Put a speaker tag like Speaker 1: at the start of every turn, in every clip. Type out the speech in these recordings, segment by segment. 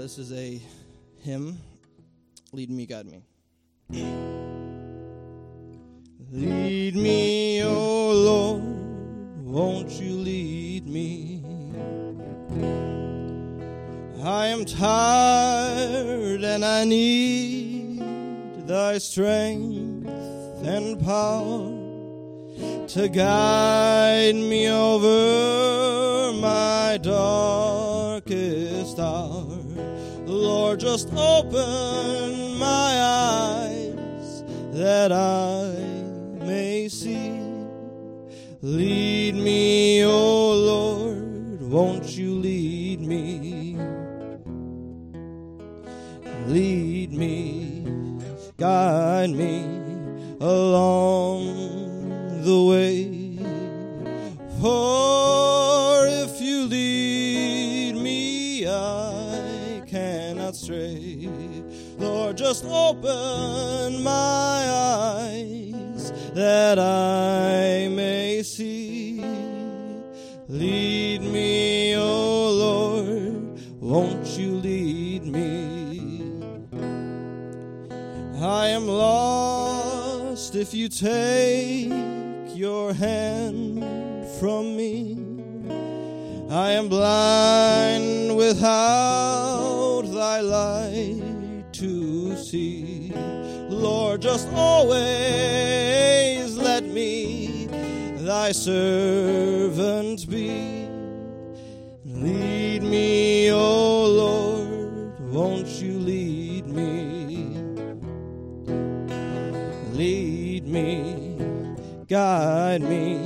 Speaker 1: This is a hymn, Lead Me, Guide Me. Lead me, O Lord, won't you lead me? I am tired and I need thy strength and power to guide me over my darkest hour. Lord, just open my eyes that I may see. Lead me, O Lord, won't you lead me? Lead me, guide me along the way. For if you lead me, I cannot stray. Lord, just open my eyes that I may see. Lead me, O Lord, won't you lead me? I am lost if you take your hand from me. I am blind without thy light to see. Lord, just always let me thy servant be. Lead me, O Lord, won't you lead me? Lead me, guide me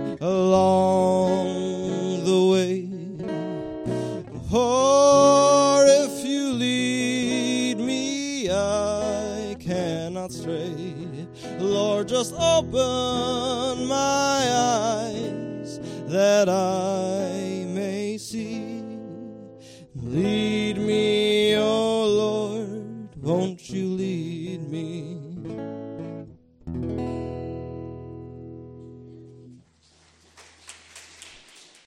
Speaker 1: along the way. For if you lead me, I cannot stray. Lord, just open my eyes that I may see. Lead me, O Lord, won't you lead me?